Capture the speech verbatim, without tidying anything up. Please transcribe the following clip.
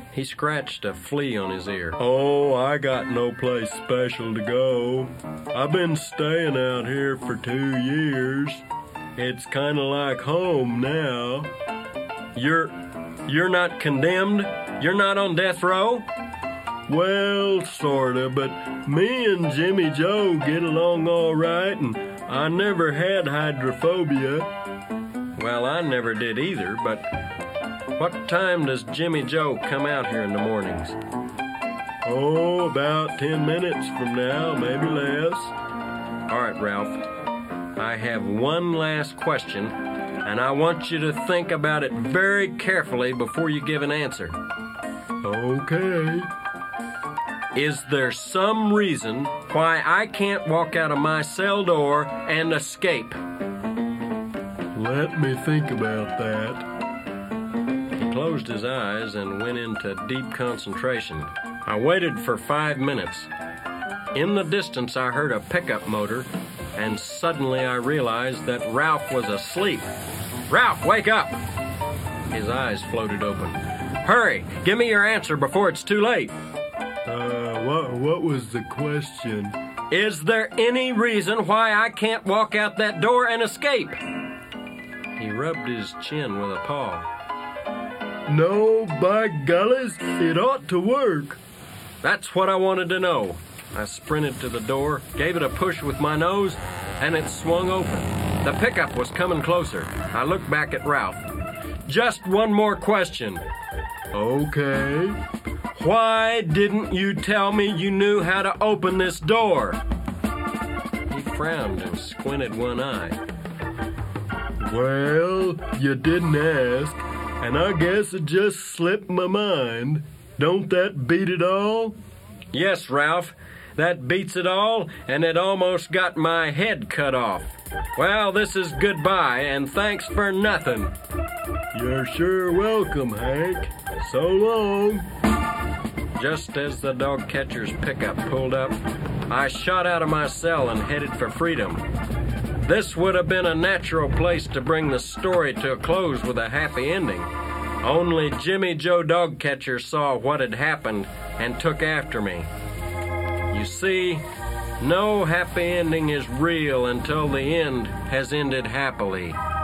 He scratched a flea on his ear. Oh, I got no place special to go. I've been staying out here for two years. It's kind of like home now. You're, you're not condemned? You're not on death row? Well, sorta, but me and Jimmy Joe get along all right, and I never had hydrophobia. Well, I never did either, but what time does Jimmy Joe come out here in the mornings? Oh, about ten minutes from now, maybe less. All right, Ralph. I have one last question, and I want you to think about it very carefully before you give an answer. Okay. Is there some reason why I can't walk out of my cell door and escape? Let me think about that. He closed his eyes and went into deep concentration. I waited for five minutes. In the distance, I heard a pickup motor, and suddenly I realized that Ralph was asleep. Ralph, wake up! His eyes floated open. Hurry, give me your answer before it's too late. Uh, what, what was the question? Is there any reason why I can't walk out that door and escape? He rubbed his chin with a paw. No, by gollies, it ought to work. That's what I wanted to know. I sprinted to the door, gave it a push with my nose, and it swung open. The pickup was coming closer. I looked back at Ralph. Just one more question. Okay. Why didn't you tell me you knew how to open this door? He frowned and squinted one eye. Well, you didn't ask, and I guess it just slipped my mind. Don't that beat it all? Yes, Ralph, that beats it all, and it almost got my head cut off. Well, this is goodbye, and thanks for nothing. You're sure welcome, Hank. So long. Just as the dog catcher's pickup pulled up, I shot out of my cell and headed for freedom. This would have been a natural place to bring the story to a close with a happy ending. Only Jimmy Joe Dogcatcher saw what had happened and took after me. You see, no happy ending is real until the end has ended happily.